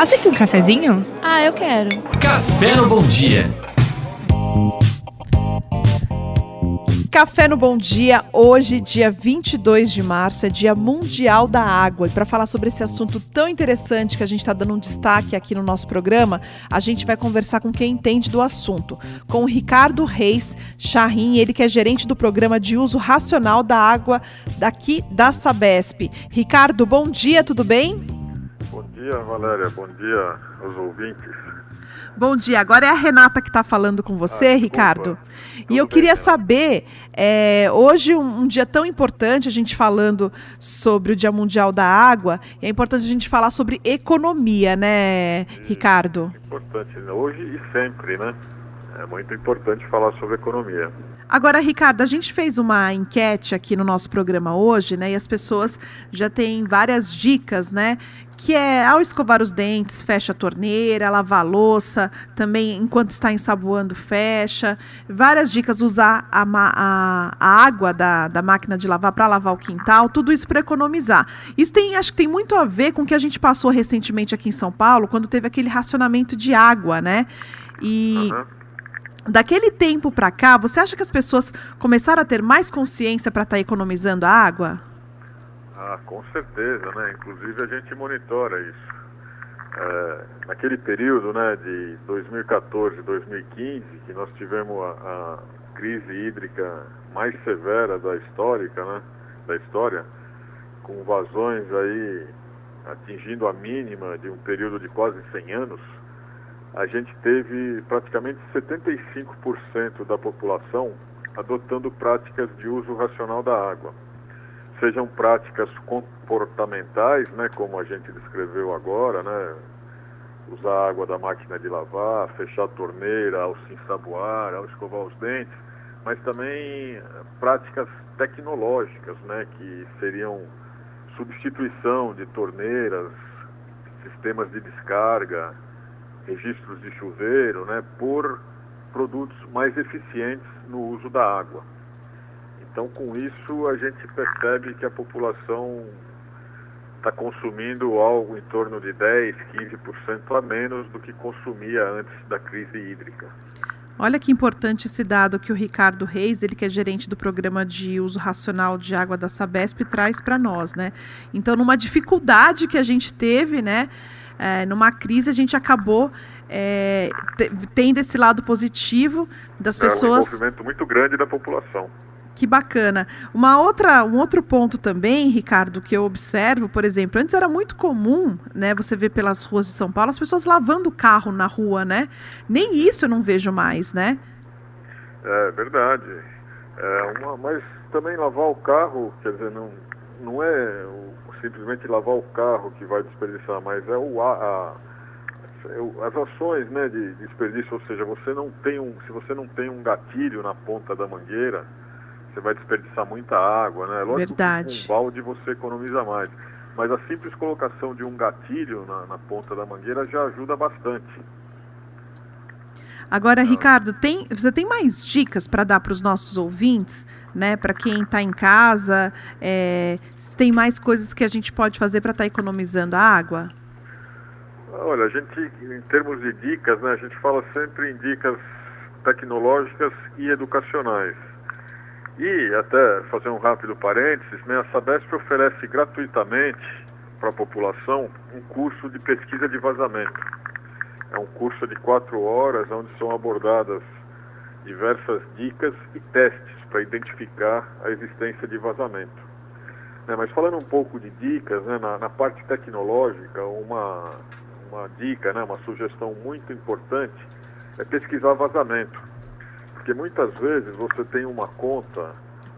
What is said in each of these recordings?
Aceita um cafezinho? Ah, eu quero. Café no Bom Dia. Café no Bom Dia, hoje, dia 22 de março, é Dia Mundial da Água. E para falar sobre esse assunto tão interessante que a gente está dando um destaque aqui no nosso programa, a gente vai conversar com quem entende do assunto, com o Ricardo Reis Charrim, ele que é gerente do Programa de Uso Racional da Água daqui da Sabesp. Ricardo, bom dia, tudo bem? Bom dia, Valéria. Bom dia aos ouvintes. Bom dia, agora é a Renata que está falando com você, Ricardo. E eu queria saber, hoje um dia tão importante, a gente falando sobre o Dia Mundial da Água, é importante a gente falar sobre economia, né, Ricardo? É importante, hoje e sempre, né? É muito importante falar sobre economia. Agora, Ricardo, a gente fez uma enquete aqui no nosso programa hoje, né? E as pessoas já têm várias dicas, né? Que é, ao escovar os dentes, fecha a torneira, lavar a louça, também enquanto está ensaboando, fecha. Várias dicas, usar a água da máquina de lavar para lavar o quintal, tudo isso para economizar. Isso acho que tem muito a ver com o que a gente passou recentemente aqui em São Paulo, quando teve aquele racionamento de água, né? E daquele tempo para cá, você acha que as pessoas começaram a ter mais consciência para estar economizando a água? Ah, com certeza, né? Inclusive a gente monitora isso. Naquele período, né, de 2014 e 2015, que nós tivemos a crise hídrica mais severa da história, com vazões aí atingindo a mínima de um período de quase 100 anos, a gente teve praticamente 75% da população adotando práticas de uso racional da água. Sejam práticas comportamentais, né, como a gente descreveu agora, né, usar a água da máquina de lavar, fechar a torneira ao se ensaboar, ao escovar os dentes, mas também práticas tecnológicas, né, que seriam substituição de torneiras, sistemas de descarga, registros de chuveiro, né, por produtos mais eficientes no uso da água. Então, com isso, a gente percebe que a população está consumindo algo em torno de 10%, 15% a menos do que consumia antes da crise hídrica. Olha que importante esse dado que o Ricardo Reis, ele que é gerente do Programa de Uso Racional de Água da Sabesp, traz para nós, né? Então, numa dificuldade que a gente teve, né? Numa crise, a gente acabou tendo esse lado positivo das pessoas. Um envolvimento muito grande da população. Que bacana. Um outro ponto também, Ricardo, que eu observo, por exemplo, antes era muito comum, né, você ver pelas ruas de São Paulo as pessoas lavando o carro na rua, né? Nem isso eu não vejo mais, né? É verdade. Mas também lavar o carro, quer dizer, não é simplesmente lavar o carro que vai desperdiçar, mas as ações, né, de desperdício, ou seja, se você não tem um gatilho na ponta da mangueira, você vai desperdiçar muita água, né? Lógico Verdade. que com um balde você economiza mais, mas a simples colocação de um gatilho na ponta da mangueira já ajuda bastante. Agora, Ricardo, você tem mais dicas para dar para os nossos ouvintes, né? Para quem está em casa, tem mais coisas que a gente pode fazer para estar economizando a água? Olha, a gente, em termos de dicas, né, a gente fala sempre em dicas tecnológicas e educacionais. E, até fazer um rápido parênteses, né, a Sabesp oferece gratuitamente para a população um curso de pesquisa de vazamento. É um curso de 4 horas, onde são abordadas diversas dicas e testes para identificar a existência de vazamento. Mas falando um pouco de dicas, né, na parte tecnológica, uma dica, né, uma sugestão muito importante é pesquisar vazamento. Porque muitas vezes você tem uma conta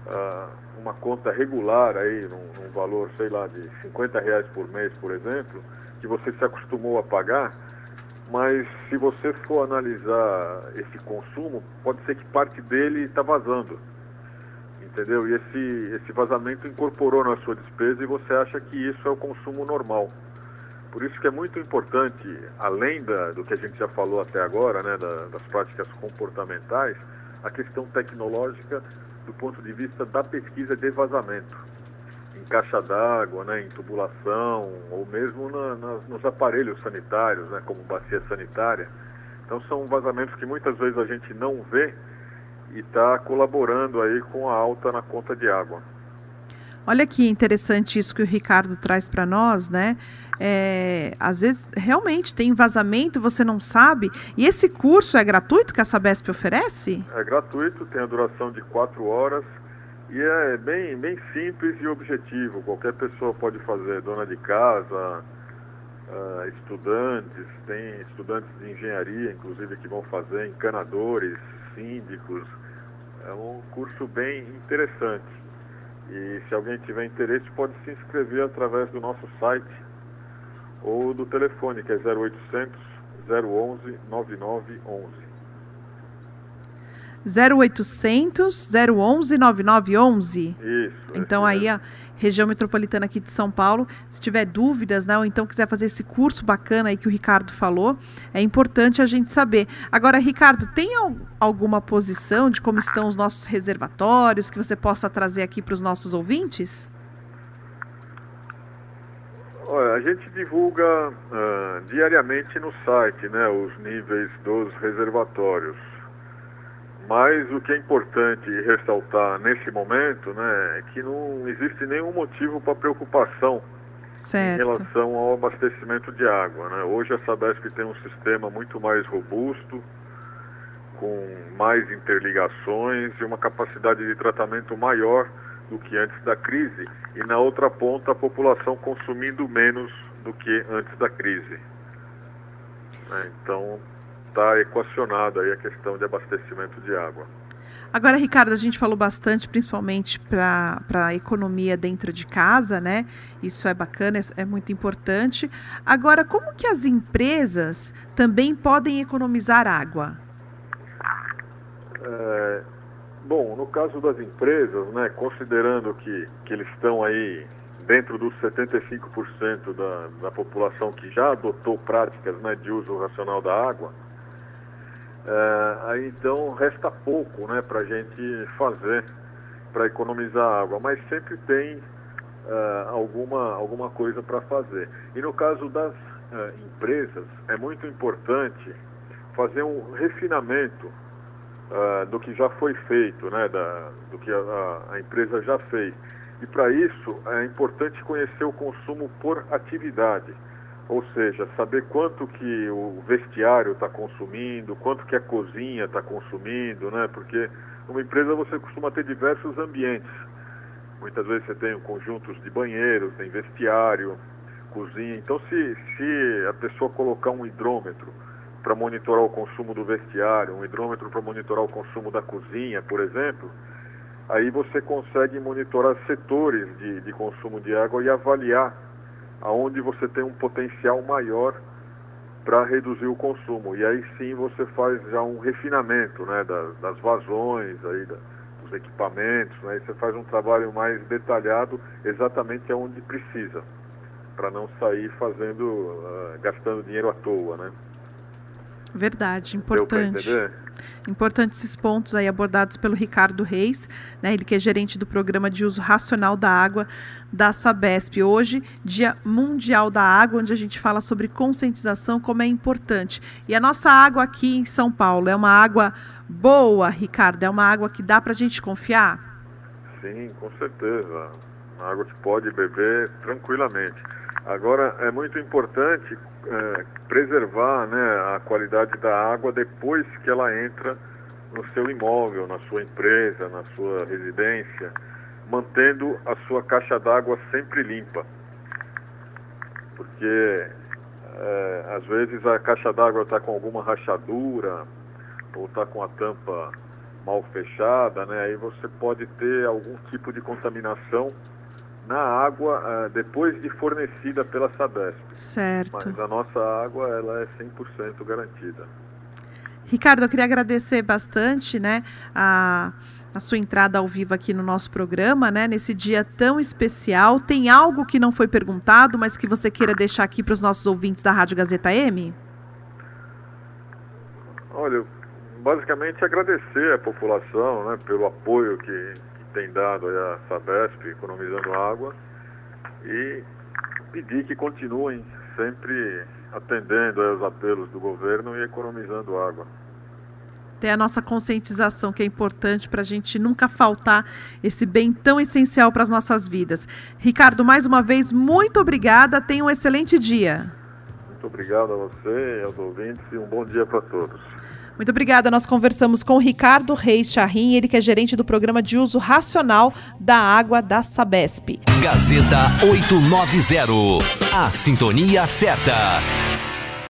regular aí, num valor, sei lá, de R$50 por mês, por exemplo, que você se acostumou a pagar, mas se você for analisar esse consumo, pode ser que parte dele está vazando, entendeu? E esse vazamento incorporou na sua despesa e você acha que isso é o consumo normal. Por isso que é muito importante, além do que a gente já falou até agora, né, das práticas comportamentais, a questão tecnológica do ponto de vista da pesquisa de vazamento. em caixa d'água, né, em tubulação, ou mesmo nos aparelhos sanitários, né, como bacia sanitária. Então são vazamentos que muitas vezes a gente não vê e está colaborando aí com a alta na conta de água. Olha que interessante isso que o Ricardo traz para nós, né? Às vezes realmente tem vazamento, você não sabe. E esse curso é gratuito que a Sabesp oferece? É gratuito, tem a duração de 4 horas e é bem simples e objetivo. Qualquer pessoa pode fazer, dona de casa, estudantes, tem estudantes de engenharia, inclusive, que vão fazer, encanadores, síndicos. É um curso bem interessante. E se alguém tiver interesse, pode se inscrever através do nosso site ou do telefone, que é 0800 011 9911. 0800 011 9911? Isso. Então aí a região metropolitana aqui de São Paulo, se tiver dúvidas, né, ou então quiser fazer esse curso bacana aí que o Ricardo falou, é importante a gente saber. Agora, Ricardo, tem alguma posição de como estão os nossos reservatórios que você possa trazer aqui para os nossos ouvintes? Olha, a gente divulga diariamente no site, né, os níveis dos reservatórios. Mas o que é importante ressaltar nesse momento, né, é que não existe nenhum motivo para preocupação certo. Em relação ao abastecimento de água, né? Hoje a Sabesp tem um sistema muito mais robusto, com mais interligações e uma capacidade de tratamento maior do que antes da crise. E na outra ponta, a população consumindo menos do que antes da crise. Então, está equacionada aí a questão de abastecimento de água. Agora, Ricardo, a gente falou bastante, principalmente para a economia dentro de casa, né? Isso é bacana, é muito importante. Agora, como que as empresas também podem economizar água? Bom, no caso das empresas, né, considerando que eles estão aí dentro dos 75% da população que já adotou práticas, né, de uso racional da água, aí então resta pouco, né, para a gente fazer para economizar água, mas sempre tem alguma coisa para fazer. E no caso das empresas, é muito importante fazer um refinamento do que já foi feito, né, do que a empresa já fez. E para isso é importante conhecer o consumo por atividade. Ou seja, saber quanto que o vestiário está consumindo, quanto que a cozinha está consumindo, né? Porque numa empresa você costuma ter diversos ambientes. Muitas vezes você tem conjuntos de banheiros, tem vestiário, cozinha. Então, se a pessoa colocar um hidrômetro para monitorar o consumo do vestiário, um hidrômetro para monitorar o consumo da cozinha, por exemplo, aí você consegue monitorar setores de consumo de água e avaliar aonde você tem um potencial maior para reduzir o consumo. E aí sim você faz já um refinamento, né, das vazões, aí, dos equipamentos, né, e você faz um trabalho mais detalhado exatamente aonde precisa, para não sair gastando dinheiro à toa, né? Verdade, importante. Deu para entender? Importantes esses pontos aí abordados pelo Ricardo Reis, né, ele que é gerente do Programa de Uso Racional da Água da Sabesp. Hoje, Dia Mundial da Água, onde a gente fala sobre conscientização, como é importante. E a nossa água aqui em São Paulo é uma água boa, Ricardo? É uma água que dá para a gente confiar? Sim, com certeza. Uma água que pode beber tranquilamente. Agora, é muito importante preservar, né, a qualidade da água depois que ela entra no seu imóvel, na sua empresa, na sua residência, mantendo a sua caixa d'água sempre limpa. Porque, às vezes, a caixa d'água está com alguma rachadura ou está com a tampa mal fechada, né, aí você pode ter algum tipo de contaminação na água depois de fornecida pela Sabesp. Certo. Mas a nossa água, ela é 100% garantida. Ricardo, eu queria agradecer bastante, né, a sua entrada ao vivo aqui no nosso programa, né, nesse dia tão especial. Tem algo que não foi perguntado, mas que você queira deixar aqui para os nossos ouvintes da Rádio Gazeta M? Olha, basicamente agradecer a população, né, pelo apoio que tem dado à Sabesp, economizando água, e pedir que continuem sempre atendendo aos apelos do governo e economizando água. Tem a nossa conscientização, que é importante para a gente nunca faltar esse bem tão essencial para as nossas vidas. Ricardo, mais uma vez, muito obrigada. Tenha um excelente dia. Muito obrigado a você e aos ouvintes e um bom dia para todos. Muito obrigada. Nós conversamos com o Ricardo Reis Charrim, ele que é gerente do Programa de Uso Racional da Água da Sabesp. Gazeta 890. A sintonia certa.